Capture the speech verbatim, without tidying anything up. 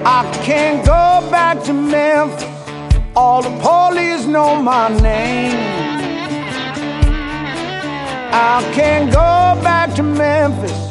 I can't go back to Memphis. All the police know my name. I can't go back to Memphis.